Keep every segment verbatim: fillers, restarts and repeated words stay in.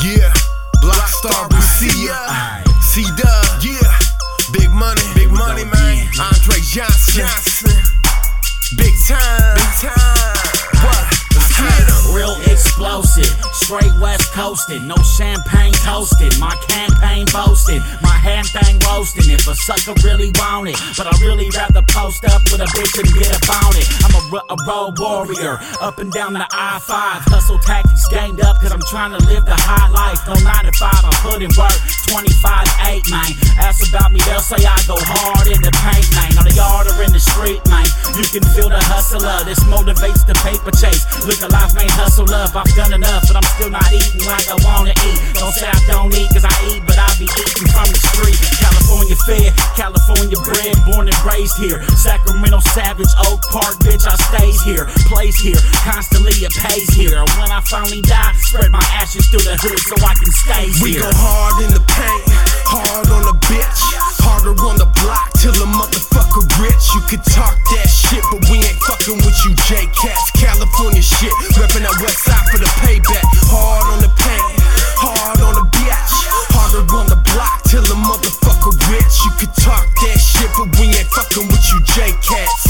Yeah, Block Star, we see ya. C-Dub, yeah. Big money, big money, man. Andre Johnson, Johnson. Big time, big time. What? Let's get 'em. Real explosive, straight west coastin'. No champagne toasted, my campaign boasting. My hand thing roasting. If a sucker really want it, but I really rather post up with a bitch and get up on it. I'm a, a road warrior, up and down the I five. Hustle tactics gained up, cause I'm trying to live the high life. No nine to five, I put in work, twenty-five eight, man. Ask about me, they'll say I go hard in the paint, man. On the yard or in the street, man. You can feel the hustler, this motivates the paper chase. Look, a life ain't hustle up, I've done enough, but I'm still not eating like I wanna eat. Don't say I don't eat, cause I eat, but I be eating from the street. California fed, California bred, born and raised here. Sacramento Savage, Oak Park, bitch, I stays here. Plays here, constantly it pays here. When I finally die, spread my ashes through the hood so I can stay here. We go hard in the paint, hard on the bitch. Harder on the block till a motherfucker rich. You could talk that shit, but we ain't fucking with you J-Cats. California shit, reppin' that west side for the payback. Hard on the paint, hard on the bitch. Harder on the block till a motherfucker rich. You could talk that shit, but we ain't fucking with you J-Cats.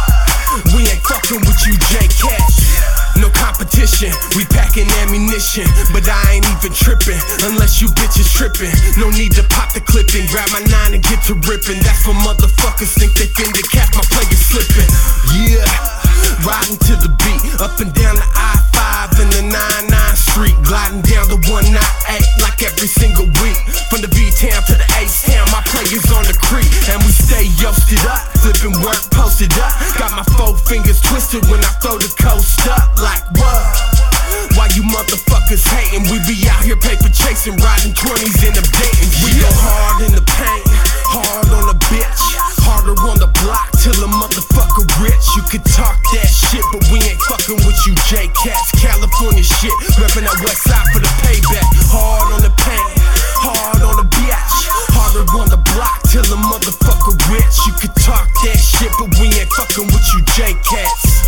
We ain't fucking with you J-Cats. No competition, we packing ammunition, but I ain't even tripping unless you bitches tripping. No need to pop the clipping, grab my nine and get to ripping. That's for motherfuckers think they finna catch my players slipping. Yeah, riding to the beat, up and down the I five and the ninety-nine street, gliding down the one ninety-eight like every single week. From the B-town to the A-town, my players on the creek, and we stay yosted up, flipping work posted up. Got my four fingers twisted when I throw the coast up. Like what? Why you motherfuckers hating? We be out here paper chasing, riding twenties in them Daytons. We go hard in the paint, hard on the bitch. Harder on the block till a motherfucker rich. You could talk that shit, but we ain't fucking with you J-Cats. California shit, reppin' that west side for the payback. Hard on the paint, hard on the bitch. Harder on the block till a motherfucker rich. You could talk that shit, but we ain't fucking with you J-Cats.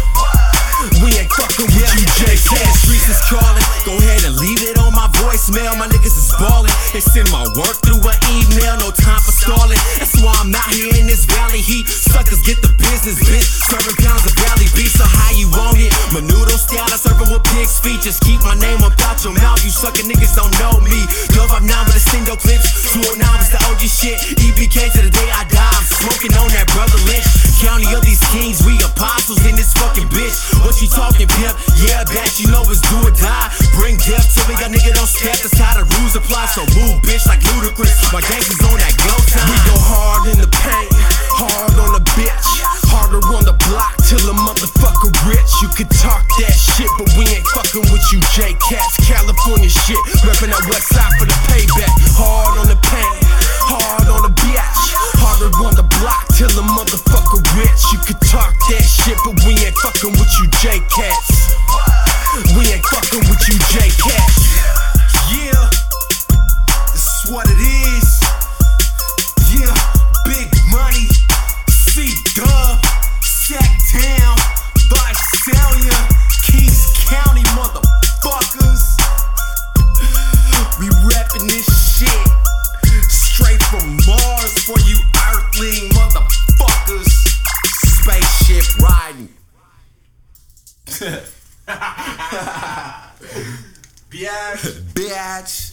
We ain't fucking with yeah, you J-Cats. Streets is calling, go ahead and leave it on my voicemail. My niggas is ballin', they send my work through an email. No time for stalling, that's why I'm out here in this valley heat. Suckers get the business, bitch. Serving pounds of valley beef, so how you want it? Menudo style, I serve 'em with pig's feet. Just keep my name up out your mouth. You suckin' niggas don't know me. Love I'm nine with the Stendo clips. two oh nine was the O G shit. E B K to the day I die. I'm smoking on that brother Lynch. County of these kings, we apostles in this fucking bitch. What you talking, pimp? Yeah, bet you know it's do or die. Bring death to me, that nigga don't step. That's how the rules apply. So move, bitch, like Ludacris. My gangsters on that go time. We go hard in the paint, hard on the bitch. Harder on the block till a motherfucker rich. You could talk that shit, but we ain't fucking with you J-Cats. California shit, reppin' that west side for the payback. Hard on the paint, hard on the bitch. Harder on the block till a motherfucker rich. You could talk that shit, but we ain't fucking with you J-Cats. We ain't fucking with you J-Cats. Yeah, this is what it is. Yeah, big money, C-Dub, Sacktown, Visalia, Kings County, motherfuckers. We reppin' this shit straight from Mars for you earthling motherfuckers. Spaceship riding. Biatch. Biatch.